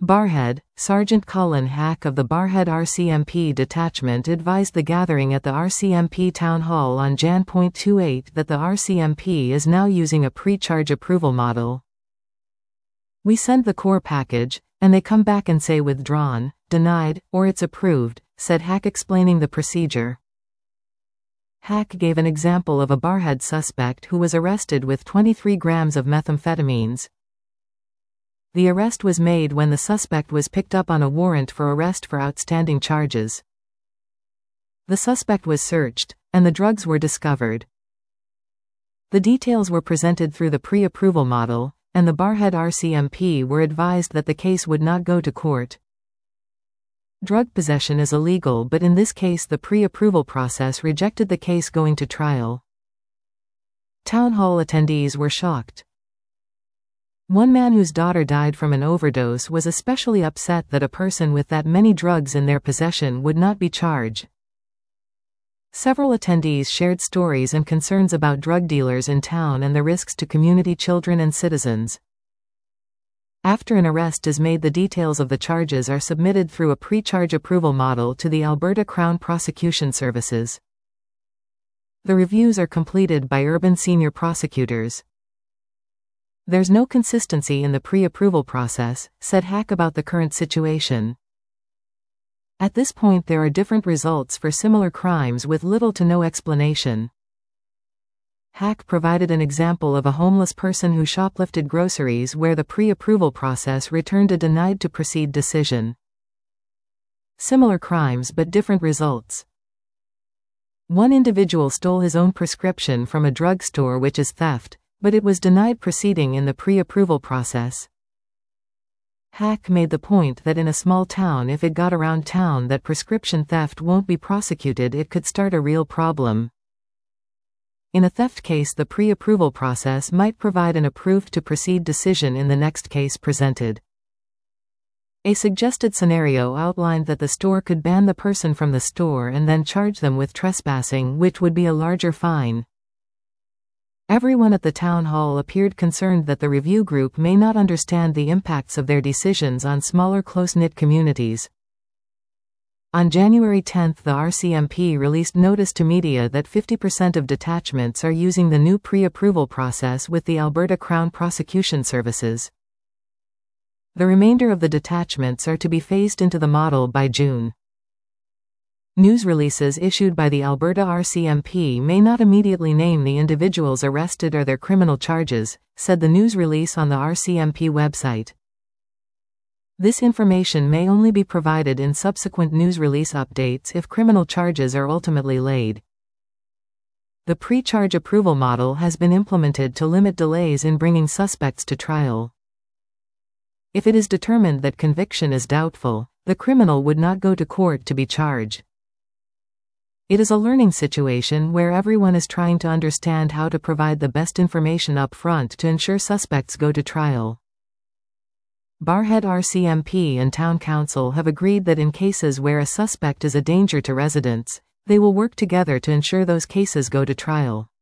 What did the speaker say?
Barrhead, Sergeant Cullen Hack of the Barrhead RCMP detachment advised the gathering at the RCMP Town Hall on Jan. 28 that the RCMP is now using a pre-charge approval model. "We send the core package, and they come back and say withdrawn, denied, or it's approved," said Hack, explaining the procedure. Hack gave an example of a Barrhead suspect who was arrested with 23 grams of methamphetamines. The arrest was made when the suspect was picked up on a warrant for arrest for outstanding charges. The suspect was searched, and the drugs were discovered. The details were presented through the pre-approval model, and the Barrhead RCMP were advised that the case would not go to court. Drug possession is illegal, but in this case the pre-approval process rejected the case going to trial. Town hall attendees were shocked. One man whose daughter died from an overdose was especially upset that a person with that many drugs in their possession would not be charged. Several attendees shared stories and concerns about drug dealers in town and the risks to community, children and citizens. After an arrest is made, the details of the charges are submitted through a pre-charge approval model to the Alberta Crown Prosecution Services. The reviews are completed by urban senior prosecutors. "There's no consistency in the pre-approval process," said Hack about the current situation. "At this point there are different results for similar crimes with little to no explanation." Hack provided an example of a homeless person who shoplifted groceries where the pre-approval process returned a denied to proceed decision. Similar crimes but different results. One individual stole his own prescription from a drugstore, which is theft, but it was denied proceeding in the pre-approval process. Hack made the point that in a small town, if it got around town that prescription theft won't be prosecuted, it could start a real problem. In a theft case, the pre-approval process might provide an approved to proceed decision in the next case presented. A suggested scenario outlined that the store could ban the person from the store and then charge them with trespassing, which would be a larger fine. Everyone at the town hall appeared concerned that the review group may not understand the impacts of their decisions on smaller, close-knit communities. On January 10, the RCMP released notice to media that 50% of detachments are using the new pre-approval process with the Alberta Crown Prosecution Services. The remainder of the detachments are to be phased into the model by June. News releases issued by the Alberta RCMP may not immediately name the individuals arrested or their criminal charges, said the news release on the RCMP website. This information may only be provided in subsequent news release updates if criminal charges are ultimately laid. The pre-charge approval model has been implemented to limit delays in bringing suspects to trial. If it is determined that conviction is doubtful, the criminal would not go to court to be charged. It is a learning situation where everyone is trying to understand how to provide the best information up front to ensure suspects go to trial. Barrhead RCMP and Town Council have agreed that in cases where a suspect is a danger to residents, they will work together to ensure those cases go to trial.